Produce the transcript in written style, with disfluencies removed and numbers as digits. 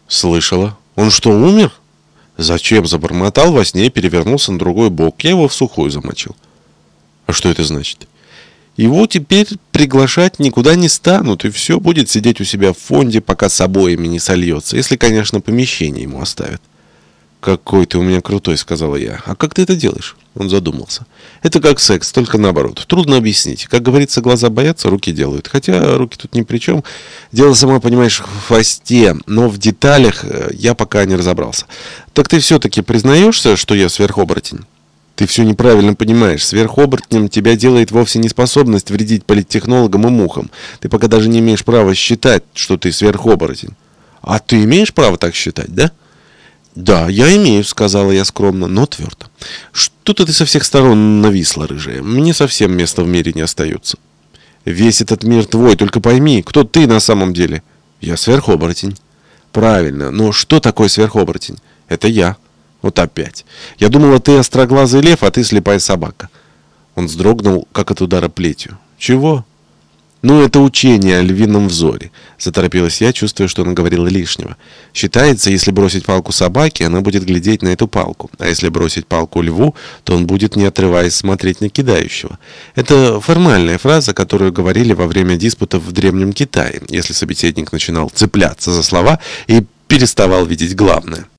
Слышала. Он что, умер? Зачем? Забормотал во сне и перевернулся на другой бок. Я его в сухую замочил. А что это значит? Его теперь приглашать никуда не станут, и все будет сидеть у себя в фонде, пока с обоями не сольется, если, конечно, помещение ему оставят. «Какой ты у меня крутой», — сказала я. «А как ты это делаешь?» Он задумался. «Это как секс, только наоборот. Трудно объяснить. Как говорится, глаза боятся, руки делают. Хотя руки тут ни при чем. Дело, сама понимаешь, в хвосте, но в деталях я пока не разобрался. Так ты все-таки признаешься, что я сверхоборотень?» «Ты все неправильно понимаешь. Сверхоборотнем тебя делает вовсе не способность вредить политтехнологам и мухам. Ты пока даже не имеешь права считать, что ты сверхоборотень». «А ты имеешь право так считать, да?» «Да, я имею», — сказала я скромно, но твердо. «Что-то ты со всех сторон нависла, рыжая. Мне совсем места в мире не остается». «Весь этот мир твой, только пойми, кто ты на самом деле?» «Я сверхоборотень». «Правильно, но что такое сверхоборотень?» «Это я». «Вот опять. Я думала, ты остроглазый лев, а ты слепая собака». Он вздрогнул, как от удара плетью. «Чего?» «Ну, это учение о львином взоре», — заторопилась я, чувствуя, что она говорила лишнего. «Считается, если бросить палку собаке, она будет глядеть на эту палку. А если бросить палку льву, то он будет, не отрываясь, смотреть на кидающего. Это формальная фраза, которую говорили во время диспутов в Древнем Китае, если собеседник начинал цепляться за слова и переставал видеть главное».